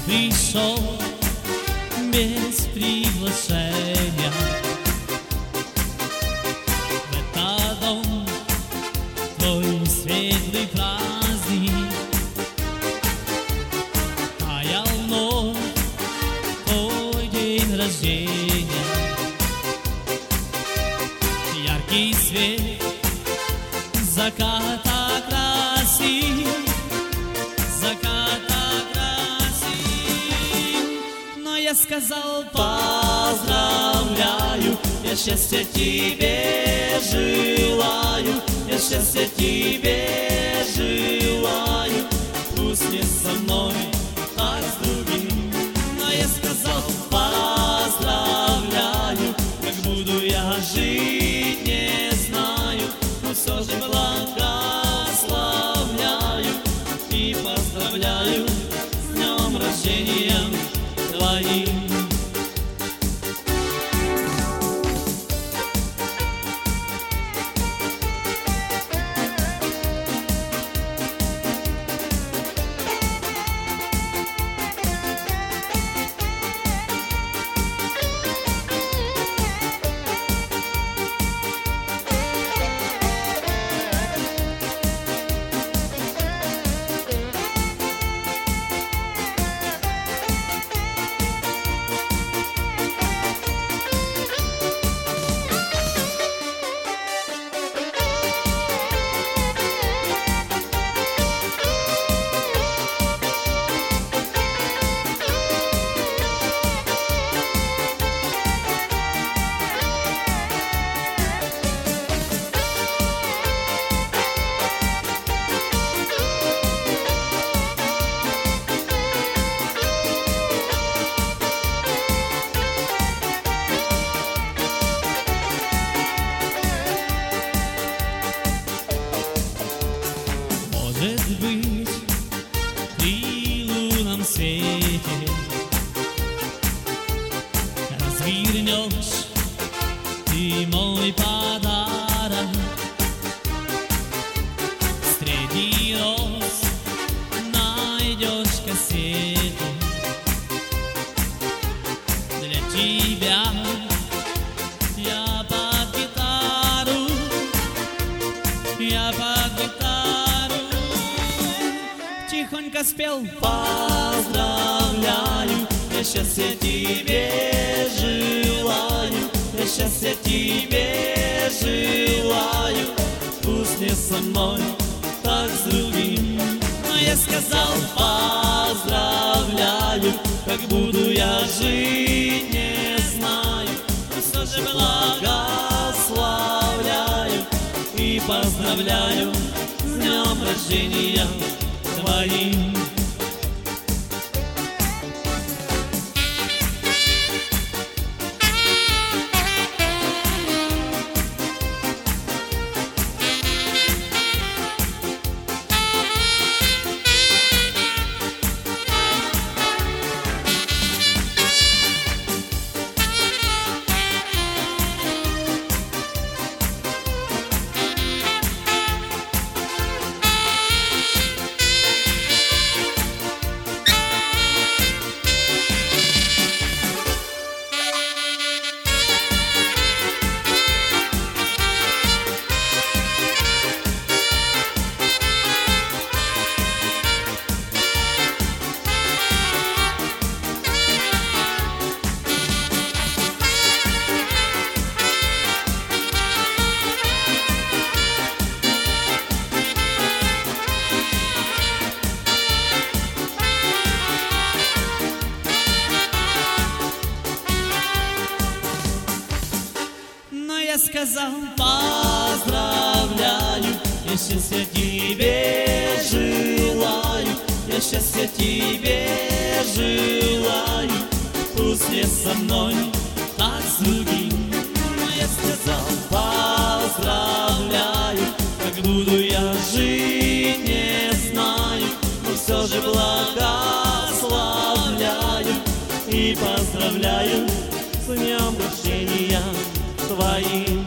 пришел без приглашения в этот дом, твой светлый праздник. Таял вновь твой день рождения, яркий свет заката красит, заката красит. Но я сказал: поздравляю, я счастья тебе желаю, я счастья тебе желаю. Пусть не со мной, а с другим. Но я сказал: поздравляю, как буду я жить, не знаю, но все же благословляю и поздравляю с днем рождения твоим. Может быть, при лунном свете развернешь ты мой подарок среди роз, найдешь кассету для тебя. Я под гитару, я под гитару тихонько спел: поздравляю, я счастья тебе желаю, я счастья тебе желаю. Пусть не со мной, так с другим. Но я сказал: поздравляю, как буду я жить, не знаю, но все же благословляю и поздравляю с днем рождения твоим. Я сказал: поздравляю, я счастья тебе желаю, я счастья тебе желаю. Пусть не со мной, а с другим. Я сказал: поздравляю, как буду я жить, не знаю, но все же благословляю и поздравляю с днем рождения твоим.